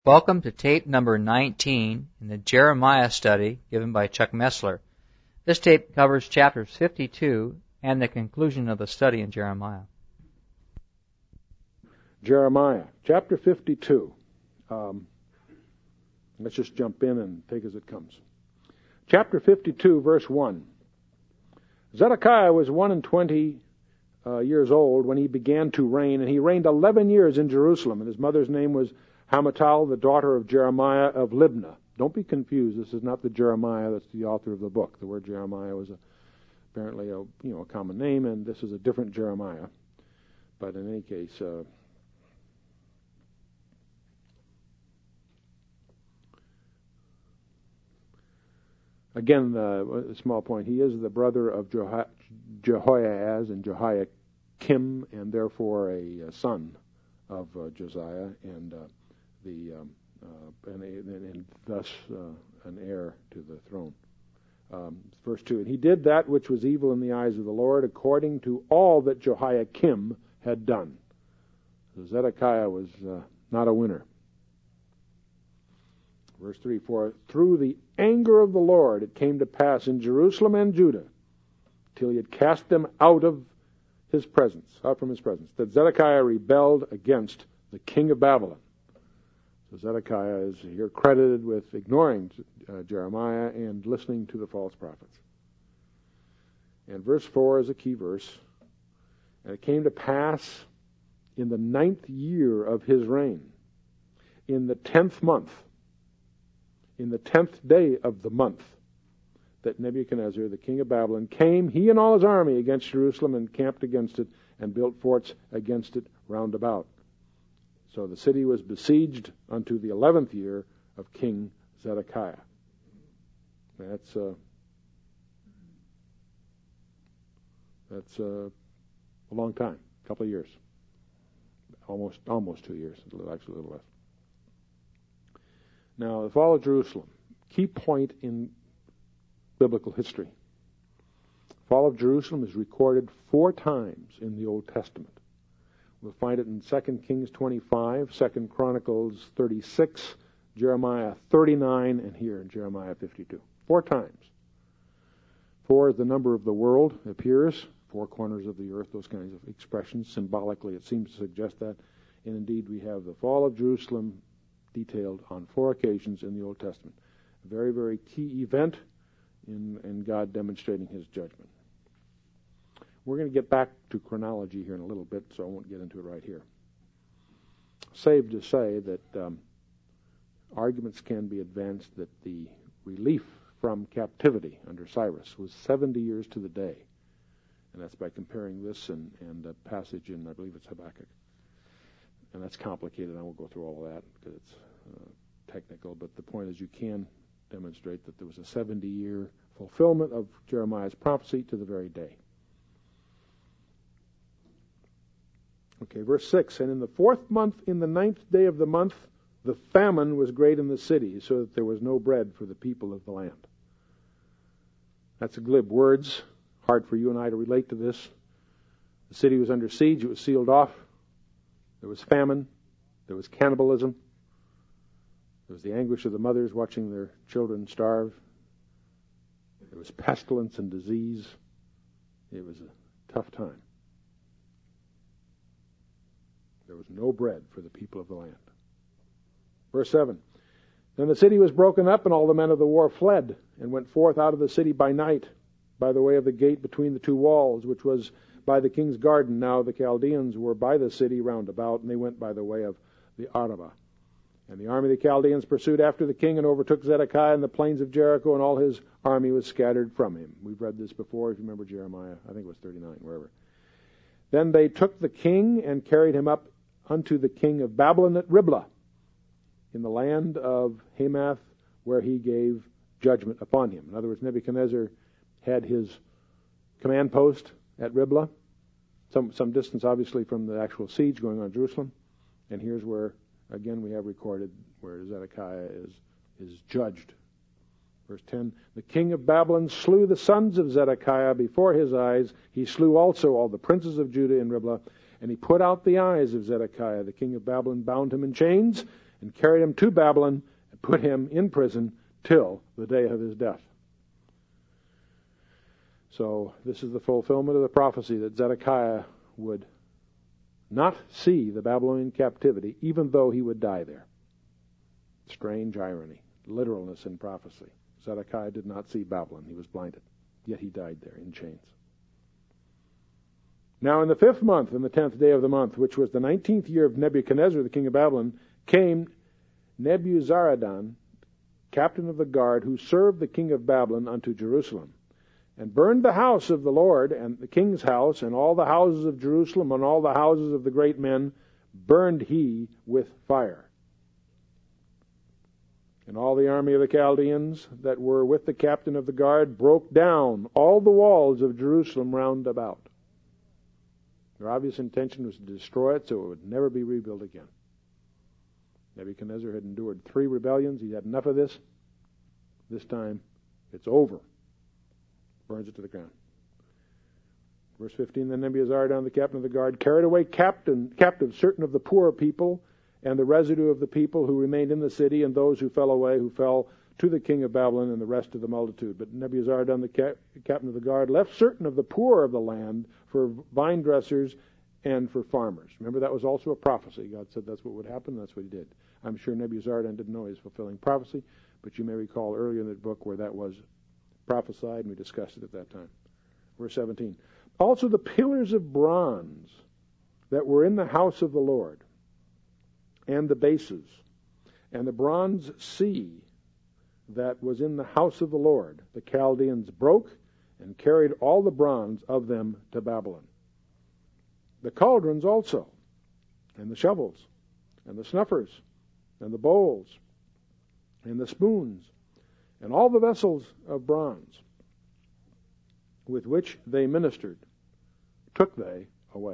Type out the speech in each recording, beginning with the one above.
Welcome to tape number 19 in the Jeremiah study given by Chuck Messler. This tape covers chapters 52 and the conclusion of the study in Jeremiah. Jeremiah, chapter 52. Let's just jump in and take as it comes. Chapter 52, verse 1. Zedekiah was 21 years old when he began to reign, and he reigned 11 years in Jerusalem, and his mother's name was Hamutal, the daughter of Jeremiah of Libnah. Don't be confused. This is not the Jeremiah that's the author of the book. The word Jeremiah was apparently a common name, and this is a different Jeremiah. But in any case, again, a small point. He is the brother of Jehoiaz and Jehoiakim, and therefore a son of Josiah, and thus an heir to the throne. Verse 2, and he did that which was evil in the eyes of the Lord, according to all that Jehoiakim had done. So Zedekiah was not a winner. Verse 3, for through the anger of the Lord it came to pass in Jerusalem and Judah, till he had cast them out from his presence, that Zedekiah rebelled against the king of Babylon. So Zedekiah is here credited with ignoring Jeremiah and listening to the false prophets. And verse 4 is a key verse. And it came to pass in the 9th year of his reign, in the 10th month, in the 10th day of the month, that Nebuchadnezzar, the king of Babylon, came, he and all his army, against Jerusalem, and camped against it, and built forts against it round about. So the city was besieged unto the 11th year of King Zedekiah. That's a long time, a couple of years, almost 2 years, actually a little less. Now, the fall of Jerusalem, key point in biblical history. The fall of Jerusalem is recorded 4 times in the Old Testament. We'll find it in 2 Kings 25, 2 Chronicles 36, Jeremiah 39, and here in Jeremiah 52. 4 times. 4 is the number of the world, appears, 4 corners of the earth, those kinds of expressions. Symbolically, it seems to suggest that. And indeed, we have the fall of Jerusalem detailed on 4 occasions in the Old Testament. A very, very key event in God demonstrating his judgment. We're going to get back to chronology here in a little bit, so I won't get into it right here. Safe to say that arguments can be advanced that the relief from captivity under Cyrus was 70 years to the day. And that's by comparing this and a passage in, I believe it's Habakkuk. And that's complicated. I won't go through all of that because it's technical. But the point is you can demonstrate that there was a 70-year fulfillment of Jeremiah's prophecy to the very day. Okay, verse 6, and in the 4th month, in the 9th day of the month, the famine was great in the city, so that there was no bread for the people of the land. That's a glib words. Hard for you and I to relate to this. The city was under siege. It was sealed off. There was famine. There was cannibalism. There was the anguish of the mothers watching their children starve. There was pestilence and disease. It was a tough time. There was no bread for the people of the land. Verse 7. Then the city was broken up, and all the men of the war fled, and went forth out of the city by night, by the way of the gate between the 2 walls, which was by the king's garden. Now the Chaldeans were by the city round about, and they went by the way of the Arabah. And the army of the Chaldeans pursued after the king, and overtook Zedekiah in the plains of Jericho, and all his army was scattered from him. We've read this before, if you remember Jeremiah. I think it was 39, wherever. Then they took the king, and carried him up unto the king of Babylon at Riblah, in the land of Hamath, where he gave judgment upon him. In other words, Nebuchadnezzar had his command post at Riblah, some distance obviously from the actual siege going on in Jerusalem. And here's where, again, we have recorded where Zedekiah is judged. Verse 10, the king of Babylon slew the sons of Zedekiah before his eyes. He slew also all the princes of Judah in Riblah, and he put out the eyes of Zedekiah. The king of Babylon bound him in chains, and carried him to Babylon and put him in prison till the day of his death. So this is the fulfillment of the prophecy that Zedekiah would not see the Babylonian captivity, even though he would die there. Strange irony, literalness in prophecy. Zedekiah did not see Babylon. He was blinded. Yet he died there in chains. Now in the 5th month, in the 10th day of the month, which was the 19th year of Nebuchadnezzar, the king of Babylon, came Nebuzaradan, captain of the guard, who served the king of Babylon, unto Jerusalem, and burned the house of the Lord, and the king's house, and all the houses of Jerusalem, and all the houses of the great men, burned he with fire. And all the army of the Chaldeans that were with the captain of the guard broke down all the walls of Jerusalem round about. Their obvious intention was to destroy it so it would never be rebuilt again. Nebuchadnezzar had endured 3 rebellions. He had enough of this. This time, it's over. Burns it to the ground. Verse 15, then Nebuzaradan, the captain of the guard, carried away captive certain of the poor people, and the residue of the people who remained in the city, and those who fell away, who fell to the king of Babylon, and the rest of the multitude. But Nebuzaradan, the captain of the guard, left certain of the poor of the land for vine dressers and for farmers. Remember, that was also a prophecy. God said that's what would happen, and that's what he did. I'm sure Nebuzaradan didn't know he was fulfilling prophecy, but you may recall earlier in the book where that was prophesied, and we discussed it at that time. Verse 17. Also the pillars of bronze that were in the house of the Lord, and the bases, and the bronze sea that was in the house of the Lord, the Chaldeans broke and carried all the bronze of them to Babylon. The cauldrons also, and the shovels, and the snuffers, and the bowls, and the spoons, and all the vessels of bronze with which they ministered, took they away.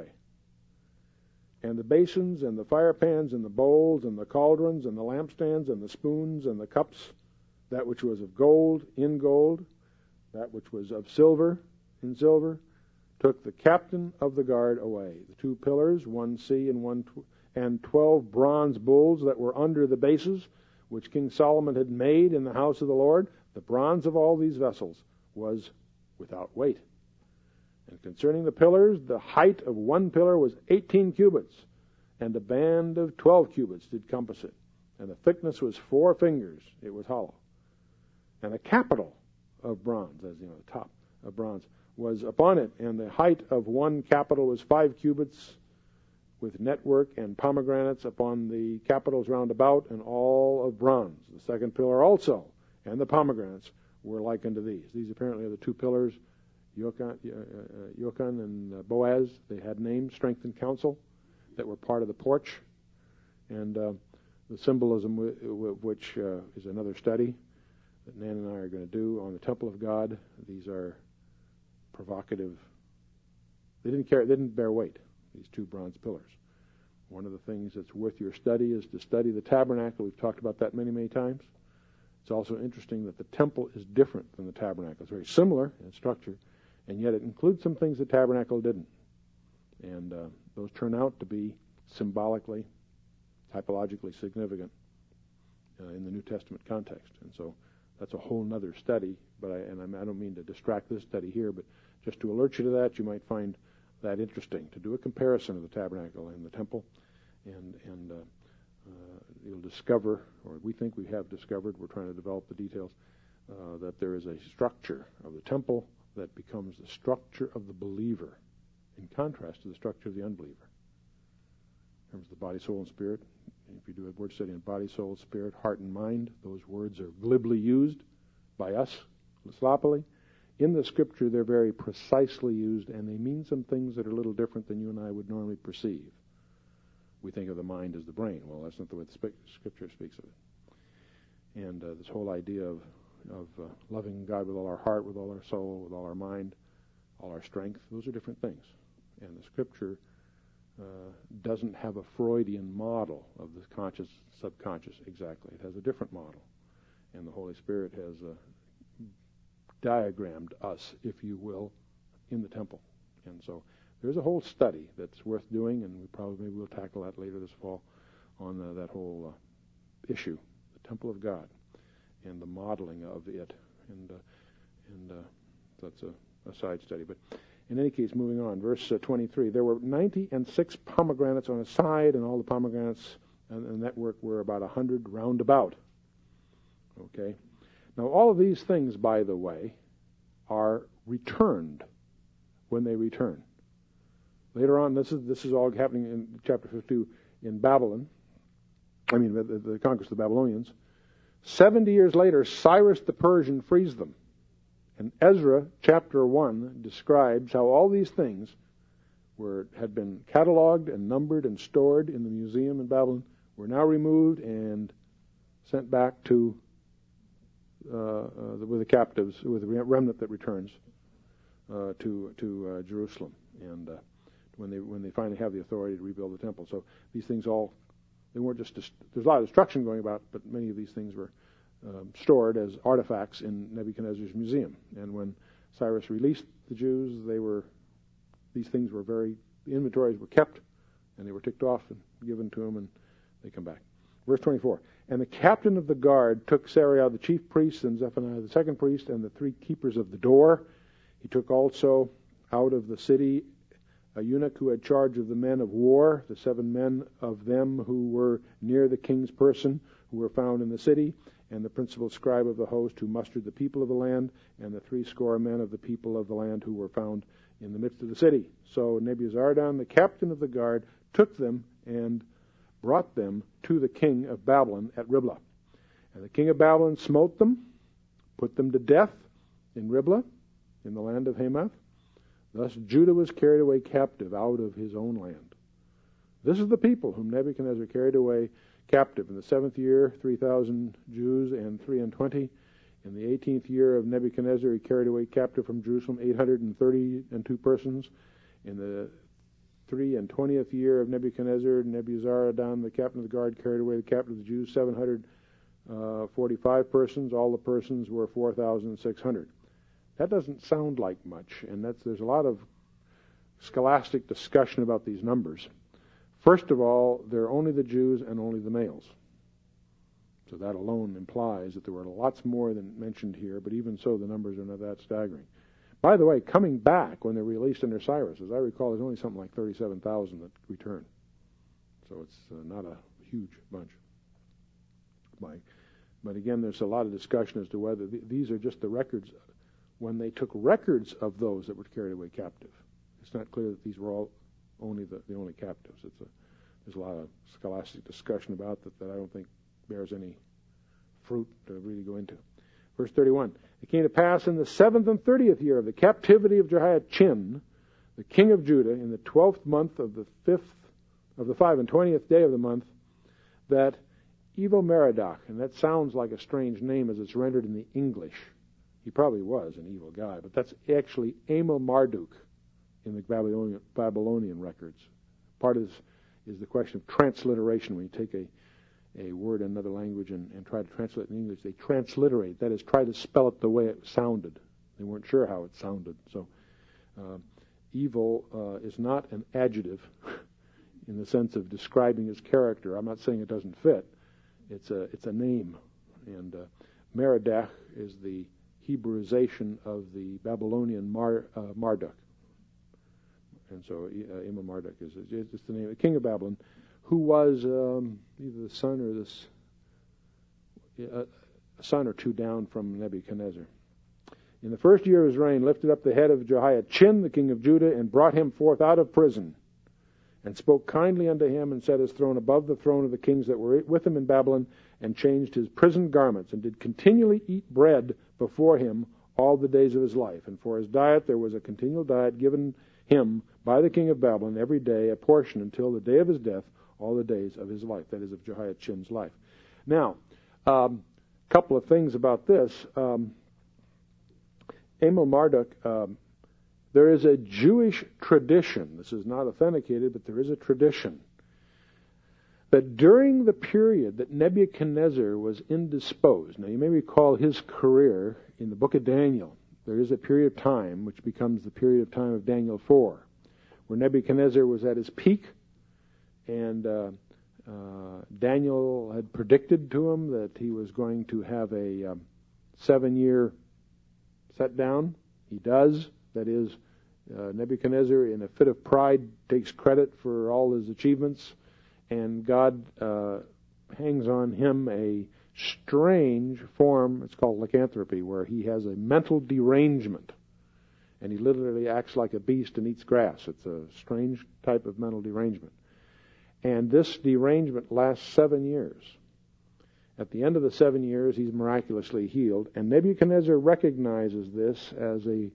And the basins, and the firepans, and the bowls, and the cauldrons, and the lampstands, and the spoons, and the cups, that which was of gold, in gold, that which was of silver, in silver, took the captain of the guard away. The 2 pillars, 1 sea and 12 bronze bulls that were under the bases, which King Solomon had made in the house of the Lord. The bronze of all these vessels was without weight. And concerning the pillars, the height of 1 pillar was 18 cubits, and a band of 12 cubits did compass it. And the thickness was 4 fingers. It was hollow. And a capital of bronze, as you know, the top of bronze, was upon it. And the height of 1 capital was 5 cubits, with network and pomegranates upon the capitals round about, and all of bronze. The 2nd pillar also, and the pomegranates, were like unto these. These apparently are the 2 pillars, Jochan and Boaz. They had names, strength and counsel, that were part of the porch. And the symbolism, which is another study that Nan and I are going to do on the temple of God. These are provocative. They didn't bear weight, these 2 bronze pillars. One of the things that's worth your study is to study the tabernacle. We've talked about that many, many times. It's also interesting that the temple is different than the tabernacle. It's very similar in structure, and yet it includes some things the tabernacle didn't. And those turn out to be symbolically, typologically significant in the New Testament context. And so that's a whole other study, but I don't mean to distract this study here, but just to alert you to that, you might find that interesting, to do a comparison of the tabernacle and the temple, and you'll discover, or we think we have discovered, we're trying to develop the details, that there is a structure of the temple that becomes the structure of the believer, in contrast to the structure of the unbeliever. In terms of the body, soul, and spirit, if you do a word study on body, soul, spirit, heart, and mind, those words are glibly used by us, sloppily. In the Scripture, they're very precisely used, and they mean some things that are a little different than you and I would normally perceive. We think of the mind as the brain. Well, that's not the way the Scripture speaks of it. And this whole idea of loving God with all our heart, with all our soul, with all our mind, all our strength, those are different things. And the Scripture doesn't have a Freudian model of the conscious, subconscious exactly. It has a different model. And the Holy Spirit has diagrammed us, if you will, in the temple. And so there's a whole study that's worth doing, and maybe we'll tackle that later this fall on that whole issue, the temple of God, and the modeling of it. And that's a side study. But in any case, moving on, verse 23, there were 96 pomegranates on a side, and all the pomegranates in the network were about 100 round about. Okay? Now, all of these things, by the way, are returned when they return. Later on, this is all happening in chapter 52 in Babylon. I mean, the conquest of the Babylonians. 70 years later, Cyrus the Persian frees them. And Ezra, chapter 1, describes how all these things had been cataloged and numbered and stored in the museum in Babylon, were now removed and sent back to with the captives, with the remnant that returns to Jerusalem, and when they finally have the authority to rebuild the temple. So these things they weren't just there's a lot of destruction going about, but many of these things were stored as artifacts in Nebuchadnezzar's museum. And when Cyrus released the Jews, the inventories were kept, and they were ticked off and given to them, and they come back. Verse 24, and the captain of the guard took Sariah, the chief priest, and Zephaniah, the second priest, and the 3 keepers of the door. He took also out of the city a eunuch who had charge of the men of war, the 7 men of them who were near the king's person, who were found in the city, and the principal scribe of the host who mustered the people of the land, and the 60 men of the people of the land who were found in the midst of the city. So Nebuzaradan, the captain of the guard, took them and brought them to the king of Babylon at Riblah. And the king of Babylon smote them, put them to death in Riblah, in the land of Hamath. Thus Judah was carried away captive out of his own land. This is the people whom Nebuchadnezzar carried away captive in the 7th year, 3,000 Jews and 23. In the 18th year of Nebuchadnezzar, he carried away captive from Jerusalem 832 persons. In the 23rd year of Nebuchadnezzar, Nebuzaradan, the captain of the guard, carried away the captive of the Jews, 745 persons. All the persons were 4,600. That doesn't sound like much, and there's a lot of scholastic discussion about these numbers. First of all, they're only the Jews and only the males. So that alone implies that there were lots more than mentioned here, but even so, the numbers are not that staggering. By the way, coming back when they're released under Cyrus, as I recall, there's only something like 37,000 that return. So it's not a huge bunch. But again, there's a lot of discussion as to whether these are just the records when they took records of those that were carried away captive. It's not clear that these were all only the only captives. There's a lot of scholastic discussion about that I don't think bears any fruit to really go into. Verse 31, it came to pass in the 7th and 30th year of the captivity of Jehoiachin, the king of Judah, in the 12th month of the 5 and 20th day of the month, that Evil-Merodach, and that sounds like a strange name as it's rendered in the English. He probably was an evil guy, but that's actually Amel-Marduk in the Babylonian records. Part of this is the question of transliteration. When you take a word in another language and try to translate it in English, they transliterate. That is, try to spell it the way it sounded. They weren't sure how it sounded. So evil is not an adjective in the sense of describing his character. I'm not saying it doesn't fit. It's a name. And Merodach is the Hebraization of the Babylonian Marduk. And so Amel-Marduk is just the name. The king of Babylon, who was either the son or a son or two down from Nebuchadnezzar. In the 1st year of his reign, lifted up the head of Jehoiachin, the king of Judah, and brought him forth out of prison, and spoke kindly unto him, and set his throne above the throne of the kings that were with him in Babylon, and changed his prison garments, and did continually eat bread before him all the days of his life. And for his diet there was a continual diet given him by the king of Babylon every day, a portion until the day of his death, all the days of his life, that is, of Jehoiachin's life. Now, couple of things about this. Amel-Marduk, there is a Jewish tradition, this is not authenticated, but there is a tradition, that during the period that Nebuchadnezzar was indisposed, now you may recall his career in the book of Daniel, there is a period of time which becomes the period of time of Daniel 4, where Nebuchadnezzar was at his peak, and Daniel had predicted to him that he was going to have a 7-year set down. He does. That is, Nebuchadnezzar, in a fit of pride, takes credit for all his achievements, and God hangs on him a strange form. It's called lycanthropy, where he has a mental derangement, and he literally acts like a beast and eats grass. It's a strange type of mental derangement. And this derangement lasts 7 years. At the end of the 7 years, he's miraculously healed, and Nebuchadnezzar recognizes this as a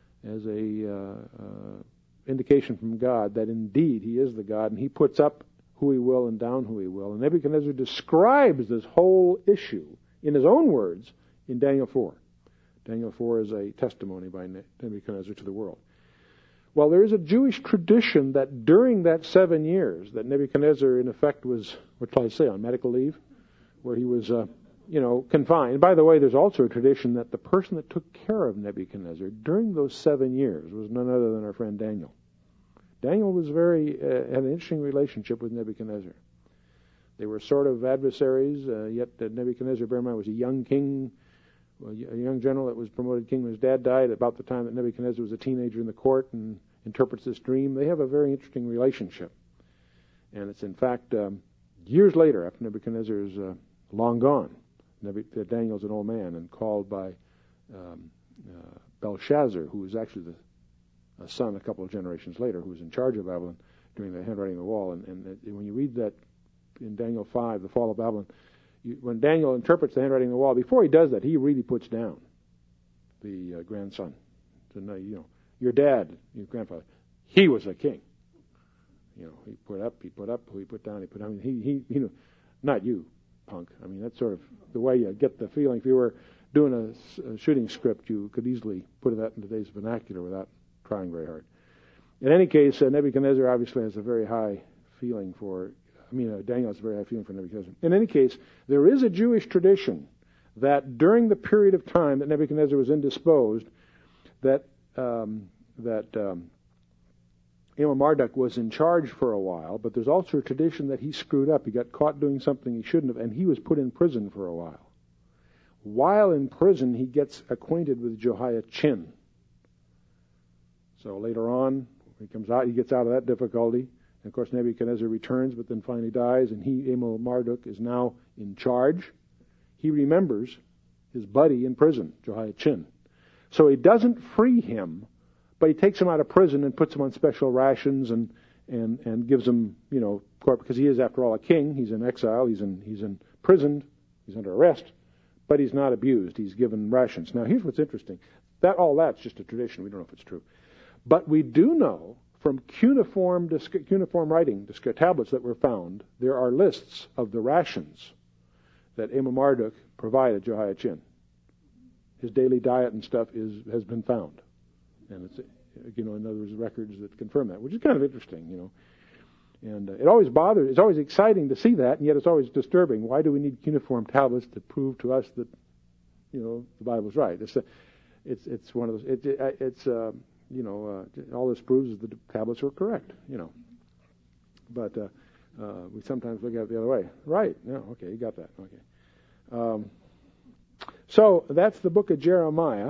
indication from God that indeed he is the God, and he puts up who he will and down who he will. And Nebuchadnezzar describes this whole issue in his own words in Daniel 4. Daniel 4 is a testimony by Nebuchadnezzar to the world. Well, there is a Jewish tradition that during that 7 years that Nebuchadnezzar, in effect, was, what shall I say, on medical leave, where he was, confined. By the way, there's also a tradition that the person that took care of Nebuchadnezzar during those 7 years was none other than our friend Daniel. Daniel was had an interesting relationship with Nebuchadnezzar. They were sort of adversaries, yet Nebuchadnezzar, bear in mind, was a young king, a young general that was promoted king when his dad died about the time that Nebuchadnezzar was a teenager in the court and interprets this dream. They have a very interesting relationship. And it's, in fact, years later, after Nebuchadnezzar is long gone, Daniel's an old man and called by Belshazzar, who was actually a son a couple of generations later, who was in charge of Babylon during the handwriting of the wall. And when you read that in Daniel 5, the fall of Babylon, when Daniel interprets the handwriting on the wall, before he does that, he really puts down the grandson. So, your dad, your grandfather, he was a king. He put up, he put down, he put down. He not you, punk. I mean, that's sort of the way you get the feeling. If you were doing a shooting script, you could easily put that in today's vernacular without trying very hard. In any case, Nebuchadnezzar obviously has a very high feeling for. Daniel has a very high feeling for Nebuchadnezzar. In any case, there is a Jewish tradition that during the period of time that Nebuchadnezzar was indisposed, that Marduk was in charge for a while, but there's also a tradition that he screwed up. He got caught doing something he shouldn't have, and he was put in prison for a while. While in prison, he gets acquainted with Jehoiachin. So later on, he comes out, he gets out of that difficulty. And of course, Nebuchadnezzar returns, but then finally dies, and Marduk is now in charge. He remembers his buddy in prison, Jehoiachin. So he doesn't free him, but he takes him out of prison and puts him on special rations and gives him, because he is, after all, a king. He's in exile. He's imprisoned. He's under arrest, but he's not abused. He's given rations. Now, here's what's interesting. All that's just a tradition. We don't know if it's true. But we do know from cuneiform writing, tablets that were found, there are lists of the rations that Marduk provided Jehoiachin. His daily diet and stuff has been found. And it's, in other words, records that confirm that, which is kind of interesting, And it's always exciting to see that, and yet it's always disturbing. Why do we need cuneiform tablets to prove to us that, the Bible's right? It's one of those. All this proves is that the tablets were correct, But we sometimes look at it the other way. Right? Yeah. Okay. You got that. Okay. So that's the book of Jeremiah.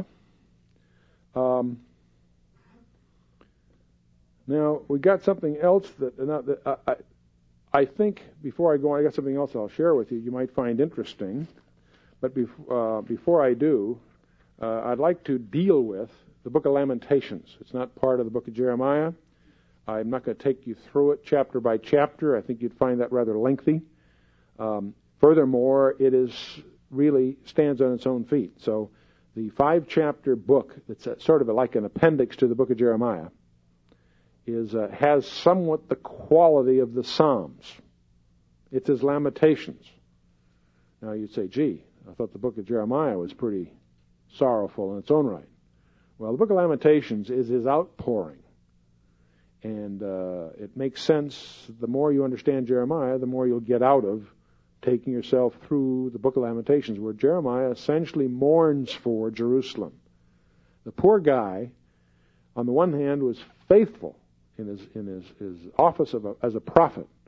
Now we got something else that I think before I go on, I got something else I'll share with you. You might find interesting, but before I do, I'd like to deal with the book of Lamentations. It's not part of the book of Jeremiah. I'm not going to take you through it chapter by chapter. I think you'd find that rather lengthy. Furthermore, it really stands on its own feet. So the 5-chapter book that's sort of like an appendix to the book of Jeremiah has somewhat the quality of the Psalms. It's his Lamentations. Now you'd say, gee, I thought the book of Jeremiah was pretty sorrowful in its own right. Well, the book of Lamentations is his outpouring. And it makes sense. The more you understand Jeremiah, the more you'll get out of taking yourself through the book of Lamentations, where Jeremiah essentially mourns for Jerusalem. The poor guy, on the one hand, was faithful in his office as a prophet,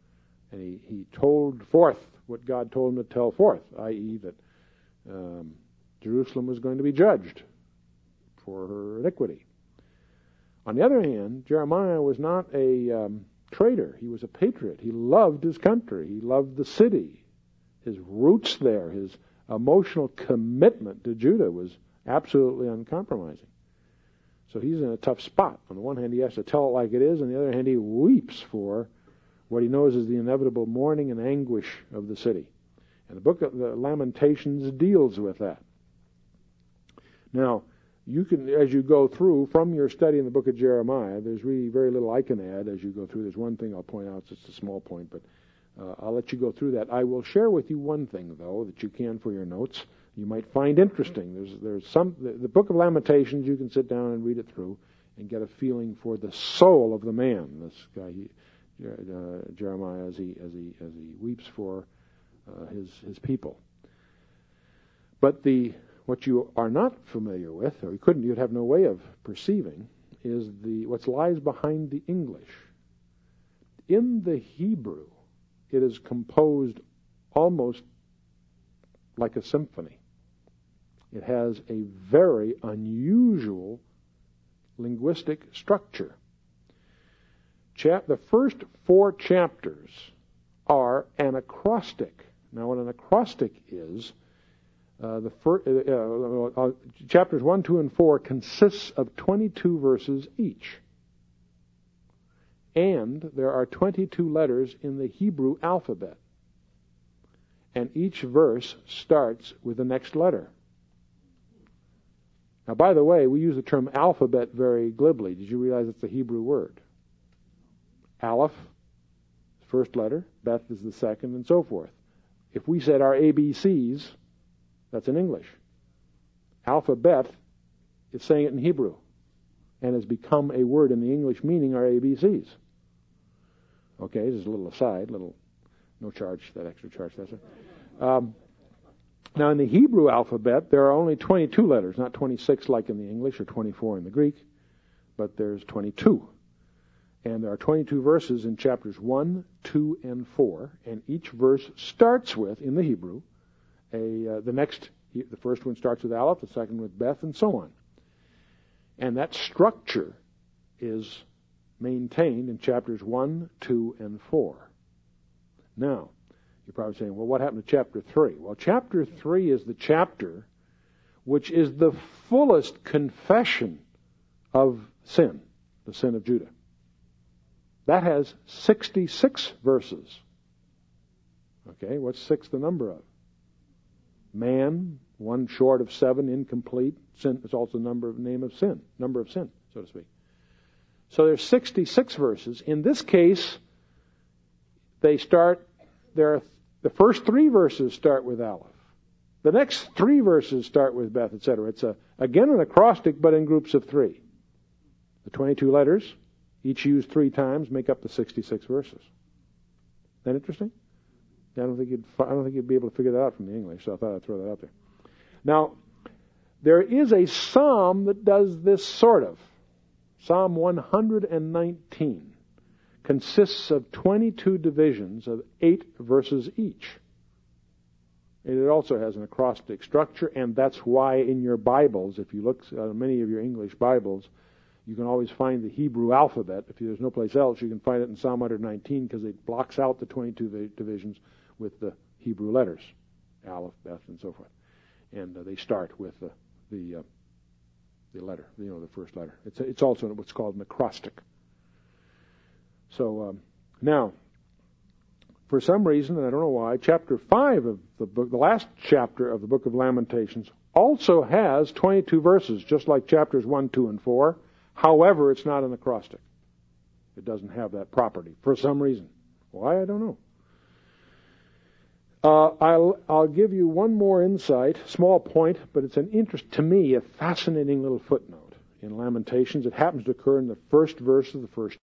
And he told forth what God told him to tell forth, i.e. that Jerusalem was going to be judged for her iniquity. On the other hand, Jeremiah was not a traitor. He was a patriot. He loved his country. He loved the city. His roots there, his emotional commitment to Judah was absolutely uncompromising. So he's in a tough spot. On the one hand, he has to tell it like it is. On the other hand, he weeps for what he knows is the inevitable mourning and anguish of the city. And the book of the Lamentations deals with that. Now, you can, as you go through, from your study in the book of Jeremiah, there's really very little I can add as you go through. There's one thing I'll point out, it's just a small point, but I'll let you go through that. I will share with you one thing, though, that you can for your notes. You might find interesting. There's the book of Lamentations, you can sit down and read it through and get a feeling for the soul of the man, this guy, Jeremiah, as he weeps for his people. But what you are not familiar with, or you'd have no way of perceiving, is what lies behind the English. In the Hebrew, it is composed almost like a symphony. It has a very unusual linguistic structure. The first 4 chapters are an acrostic. Now, what an acrostic is, chapters 1, 2, and 4 consists of 22 verses each. And there are 22 letters in the Hebrew alphabet. And each verse starts with the next letter. Now, by the way, we use the term alphabet very glibly. Did you realize it's a Hebrew word? Aleph, first letter, Beth is the second, and so forth. If we said our ABCs, that's in English. Alphabet is saying it in Hebrew and has become a word in the English meaning our ABCs. Okay, this is a little aside, no charge, that extra charge, that's it. Now, in the Hebrew alphabet, there are only 22 letters, not 26 like in the English or 24 in the Greek, but there's 22. And there are 22 verses in chapters 1, 2, and 4, and each verse starts with, in the Hebrew, the first one starts with Aleph, the second with Beth, and so on. And that structure is maintained in chapters 1, 2, and 4. Now, you're probably saying, well, what happened to chapter 3? Well, chapter 3 is the chapter which is the fullest confession of sin, the sin of Judah. That has 66 verses. Okay, what's 6 the number of? Man, 1 short of 7, incomplete. Sin is also number of sin, so to speak. So there's 66 verses. In this case, the first 3 verses start with Aleph. The next 3 verses start with Beth, etc. It's again an acrostic, but in groups of 3. The 22 letters, each used 3 times, make up the 66 verses. Isn't that interesting? I don't think you'd be able to figure that out from the English, so I thought I'd throw that out there. Now, there is a psalm that does this sort of. Psalm 119 consists of 22 divisions of 8 verses each. And it also has an acrostic structure, and that's why in your Bibles, if you look at many of your English Bibles, you can always find the Hebrew alphabet. If there's no place else, you can find it in Psalm 119 because it blocks out the 22 divisions with the Hebrew letters, Aleph, Beth, and so forth. And they start with the letter, the first letter. It's also what's called an acrostic. So now, for some reason, and I don't know why, chapter 5 of the book, the last chapter of the book of Lamentations, also has 22 verses, just like chapters 1, 2, and 4. However, it's not an acrostic. It doesn't have that property for some reason. Why, I don't know. I'll give you one more insight, small point, but it's to me, a fascinating little footnote in Lamentations. It happens to occur in the first verse of the first